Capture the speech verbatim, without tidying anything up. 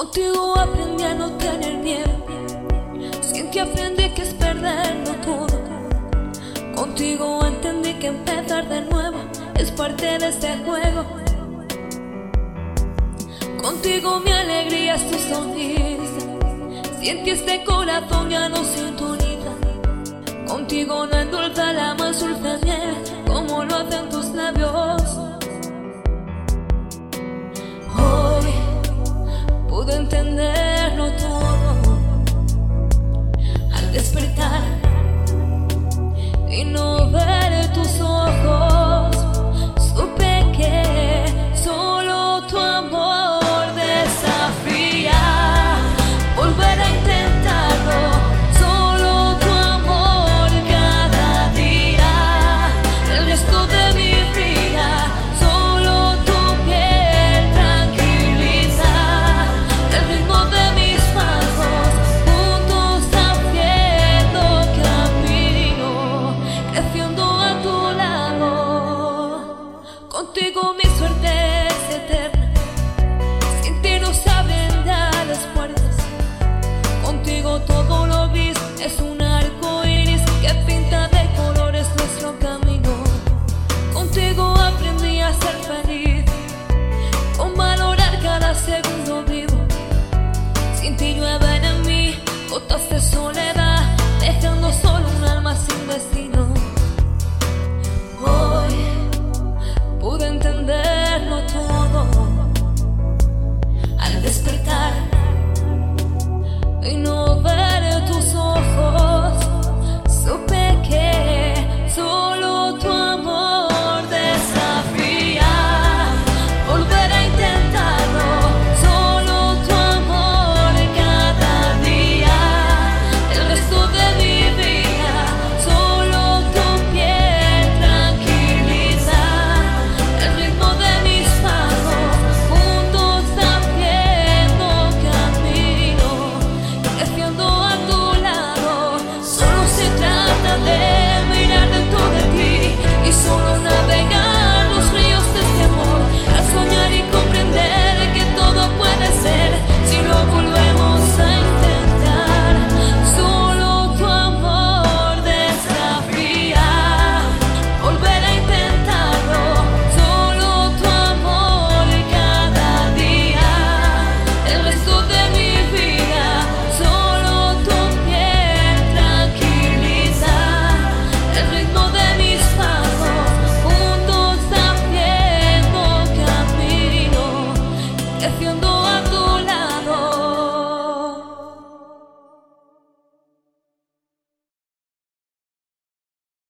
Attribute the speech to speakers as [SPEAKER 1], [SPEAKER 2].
[SPEAKER 1] Contigo aprendí a no tener miedo, sin que aprendí que es perderlo todo. Contigo entendí que empezar de nuevo es parte de este juego. Contigo mi alegría es tu sonrisa, sin ti este corazón ya no sintoniza. Contigo no endulza la más dulce miel como